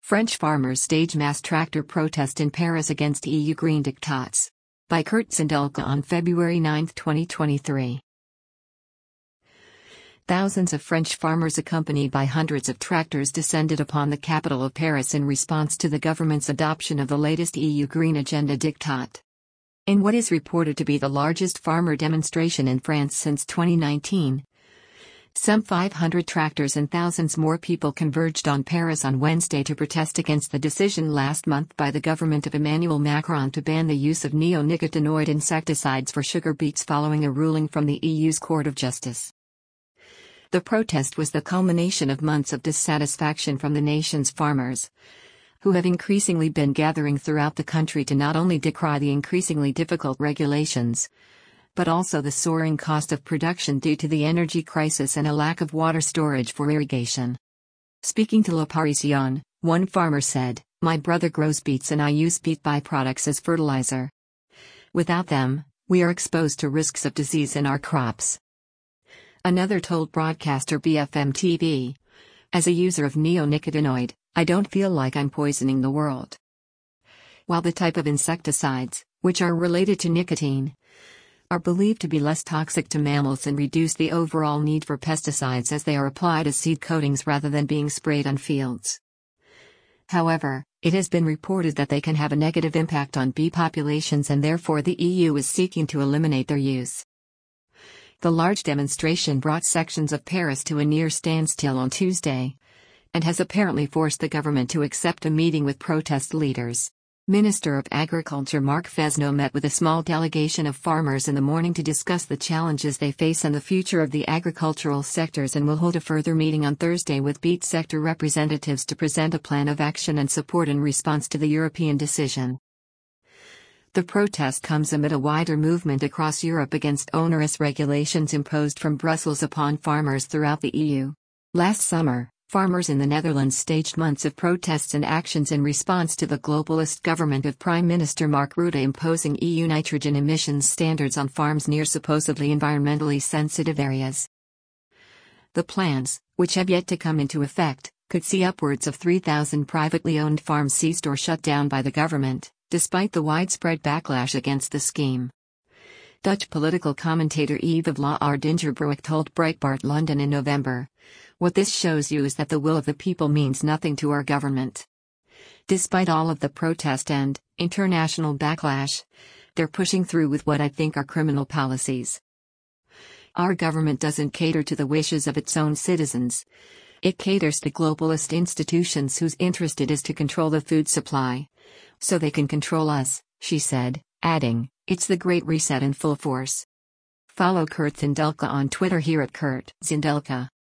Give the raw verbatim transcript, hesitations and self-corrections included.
French farmers stage mass tractor protest in Paris against E U green diktats. By Kurt Zindelka on February ninth, twenty twenty-three. Thousands of French farmers accompanied by hundreds of tractors descended upon the capital of Paris in response to the government's adoption of the latest E U Green Agenda diktat. In what is reported to be the largest farmer demonstration in France since twenty nineteen, some five hundred tractors and thousands more people converged on Paris on Wednesday to protest against the decision last month by the government of Emmanuel Macron to ban the use of neonicotinoid insecticides for sugar beets following a ruling from the E U's Court of Justice. The protest was the culmination of months of dissatisfaction from the nation's farmers, who have increasingly been gathering throughout the country to not only decry the increasingly difficult regulations, but also the soaring cost of production due to the energy crisis and a lack of water storage for irrigation. Speaking to Le Parisien, one farmer said, "My brother grows beets and I use beet byproducts as fertilizer. Without them, we are exposed to risks of disease in our crops." Another told broadcaster B F M T V, "As a user of neonicotinoid, I don't feel like I'm poisoning the world." While the type of insecticides, which are related to nicotine, are believed to be less toxic to mammals and reduce the overall need for pesticides as they are applied as seed coatings rather than being sprayed on fields. However, it has been reported that they can have a negative impact on bee populations and therefore the E U is seeking to eliminate their use. The large demonstration brought sections of Paris to a near standstill on Tuesday, and has apparently forced the government to accept a meeting with protest leaders. Minister of Agriculture Marc Fesneau met with a small delegation of farmers in the morning to discuss the challenges they face and the future of the agricultural sectors, and will hold a further meeting on Thursday with beet sector representatives to present a plan of action and support in response to the European decision. The protest comes amid a wider movement across Europe against onerous regulations imposed from Brussels upon farmers throughout the E U. Last summer, farmers in the Netherlands staged months of protests and actions in response to the globalist government of Prime Minister Mark Rutte imposing E U nitrogen emissions standards on farms near supposedly environmentally sensitive areas. The plans, which have yet to come into effect, could see upwards of three thousand privately owned farms seized or shut down by the government, despite the widespread backlash against the scheme. Dutch political commentator Eva Vlaar Dingerbroek told Breitbart London in November, "What this shows you is that the will of the people means nothing to our government. Despite all of the protest and international backlash, they're pushing through with what I think are criminal policies. Our government doesn't cater to the wishes of its own citizens. It caters to globalist institutions whose interest it is to control the food supply, so they can control us," she said, adding, "It's the Great Reset in full force." Follow Kurt Zindelka on Twitter here at Kurt Zindelka.